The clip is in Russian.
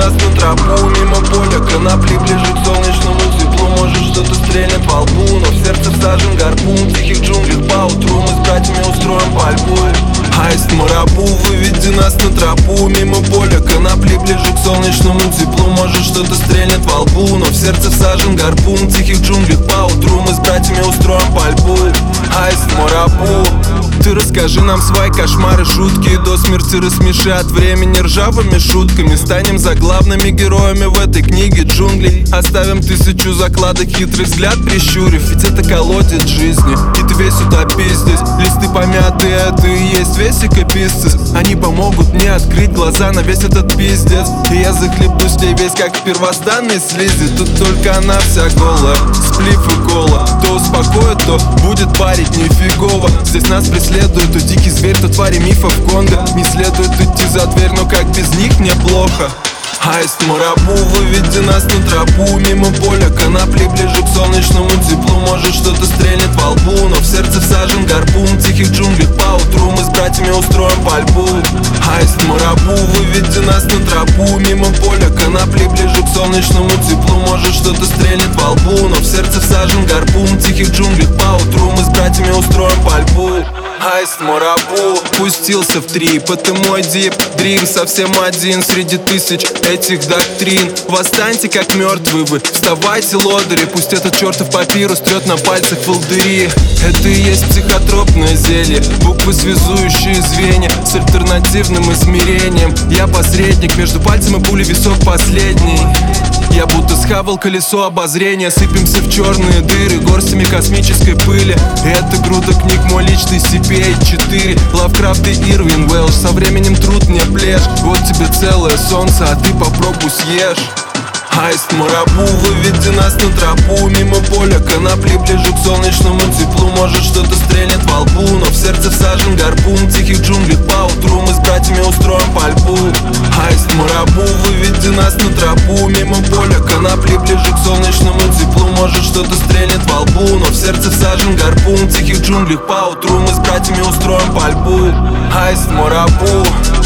нас на тропу. Мимо поля конопли, ближе к солнечному теплу. Может что-то стрельнет во лбу, но в сердце всажен гарпун. В тихих джунглях поутру мы с братьями устроим пальбу. Аист Марабу, выведи нас на тропу. Мимо поля конопли, ближе к солнечному теплу. Может что-то стрельнет во лбу, но в сердце всажен гарпун. В тихих джунглях поутру мы с братьями устроим пальбу. Аист Марабу, ты расскажи нам свои кошмары, шутки, и до смерти рассмеши от времени ржавыми шутками. Станем заглавными героями в этой книге джунглей. Оставим 1000 закладок, хитрый взгляд прищурив. Ведь это колодец жизни, и ты весь утопи здесь. Листы помятые, это и есть весь экописцис. Они помогут мне открыть глаза на весь этот пиздец. И я захлебнусь в ней весь как в первозданной слизи. Тут только она вся голая, сплив и кола. То успокоит, то будет парить нифигово. Здесь нас преследует то дикий зверь, то твари мифов Конго. Не следует идти за дверь, но как без них мне плохо. Аист Марабу, выведи нас на тропу. Мимо поля конопли, ближе к солнечному теплу. Может что-то стрельнет во лбу, но в сердце всажен гарпун. В тихих джунглях поутру мы с братьями устроим пальбу. Аист Марабу, выведи нас на тропу. Мимо поля конопли, ближе к солнечному теплу. Может что-то стрельнет во лбу, но в сердце всажен гарпун. В тихих джунглях поутру мы с братьями устроим пальбу. Аист Марабу пустился в трип, это мой дип дрим. Совсем один среди тысяч этих доктрин. Восстаньте как мертвые вы, вставайте лодыри. Пусть этот чертов папирус трет на пальцах волдыри. Это и есть психотропное зелье, буквы связующие звенья с альтернативным измерением. Я посредник между пальцем и пулей, висок последний. Я будто схавал колесо обозрения. Сыпемся в черные дыры горстями космической пыли. Это груда книг, мой личный CPA-4. Лавкрафт и Ирвин Уэлш. Со временем труд мне плешь. Вот тебе целое солнце, а ты попробуй съешь. Аист Марабу, выведи нас на тропу. Мимо поля конопли, ближе к солнечному теплу. Может что-то стрельнет во лбу, но в сердце всажен гарпун. В тихих джунглях поутру мы с братьями устроим пальбу. Аист Марабу, выведи нас на тропу. Мимо поля конопли, ближе к солнечному теплу. Может что-то стрельнет во лбу, но в сердце всажен гарпун. В тихих джунглях поутру мы с братьями устроим пальбу. Аист Марабу.